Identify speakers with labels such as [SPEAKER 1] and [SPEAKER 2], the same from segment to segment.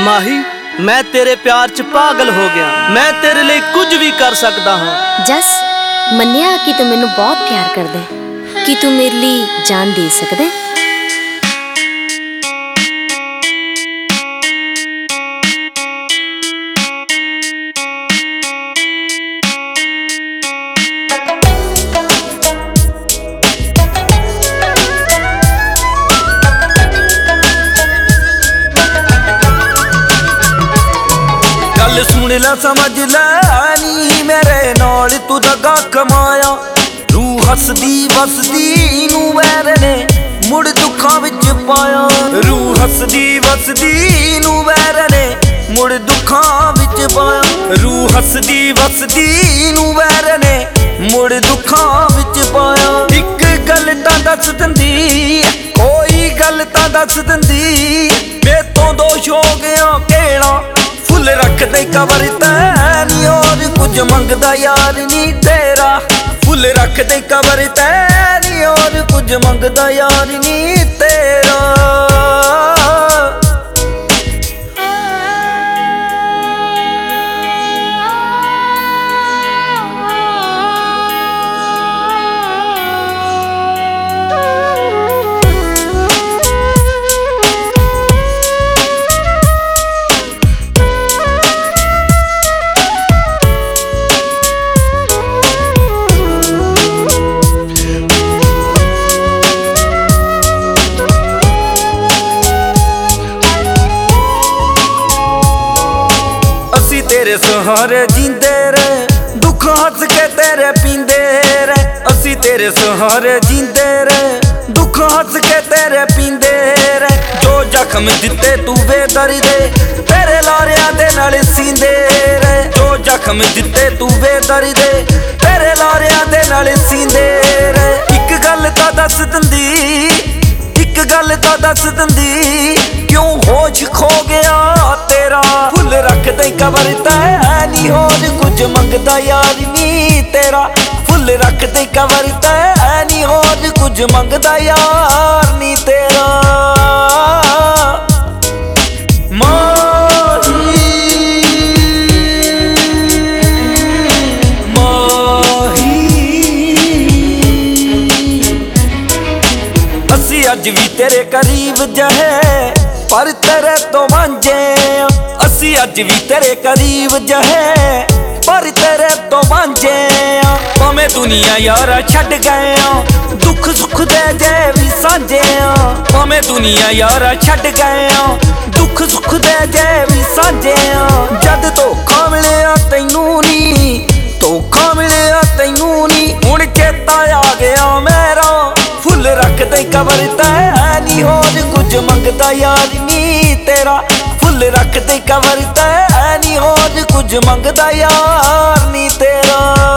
[SPEAKER 1] माही मैं तेरे प्यार च पागल हो गया, मैं तेरे लिए कुछ भी कर सकता हूँ।
[SPEAKER 2] जस मन्निया कि तू मैनू बहुत प्यार करदा है, कि तू मेरे लिए जान दे सकदा है।
[SPEAKER 3] गल सुन ला समझ लै नी मेरे नाल तू दगा कमाया। रूह हसदी वसदी नू वैर ने मुड़ दुखां विच पाया। रूह हसदी वसदी नू वैर ने मुड़ दुखां विच पाया। रूह हसदी वसदी नू वैर ने मुड़ दुखां विच पाया। इक गल तां दस दिंदी, कोई गल तां दस दिंदी, मेरे तो दोष हो गया केड़ा। फुल रख दे कवर तैनी और कुछ मंगदा यार नी तेरा। फुल रख दे कवर तैनी और कुछ मंगदा यार नी तेरा। तेरे सहारे जींदे रे दुख हंस के तेरे पींदे रे। असी तेरे सहारे जींदे रे दुख हंस के तेरे पींदे रे। जो जख्म दिते तू बेदर्दे तेरे लारियां दे नाल सींदे रे। जो जख्म दिते तू बेदर्दे तेरे लारियां दे नाल सींदे रे। इक गल तां दस दिंदी, इक गल तां दस दिंदी, क्यों होश खो गया तेरा। फुल रख दे कवर तैनी होर कुछ मंगदा यार नी तेरा। फुल रख दे कवर तैनी होर कुछ मंगदा यार नी तेरा। असी अज भी तेरे करीब जहे पर तेरे तो वांझे। असी अज भी तेरे करीब जहे पर तेरे तो वांझे। भावें दुनिया यारा छड्ड गए, दुख सुख दे जे भी सांझे। भावें दुनिया यारा छड्ड गए, दुख सुख दे जे भी सांझे। जद धोखा मिलिया तैनू नी, धोखा मिलिया तैनू नी, हुण चेता आ गया मेरा। फुल रख दे कवर तैनी होर कुछ मंगदा यार नी तेरा। फुल रख दे कवर तैनी होर कुछ मंगदा यार नी तेरा।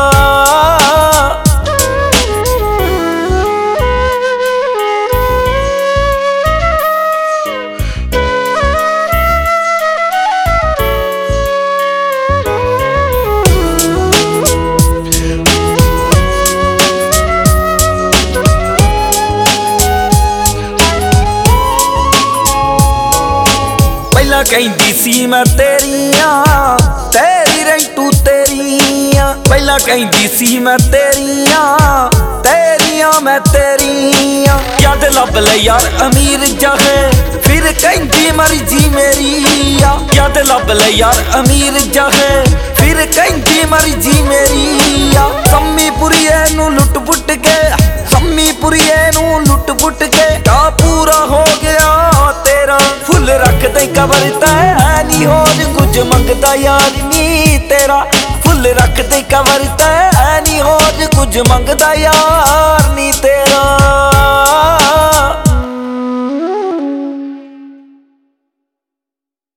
[SPEAKER 3] कहंदी सी मैं तेरियां तेरी रैंटू तेरियां। पहला कहंदी सी मैं तेरियां तेरियां मैं तेरियां। याद लब ले यार अमीर जहे फिर कहंदी मर्जी मेरी। याद लब ले यार अमीर जहे फिर कहंदी मर्जी मेरी। सम्मी पुरिये नू लुट पुट के, सम्मी पुरिये नू लुट पुट के का पूरा हो गया तेरा। फुल रख दे कवर तैनी होर कुछ मंगदा यार नी तेरा। फुल रख दे कवर तैनी होर कुछ मंगदा यार नी तेरा।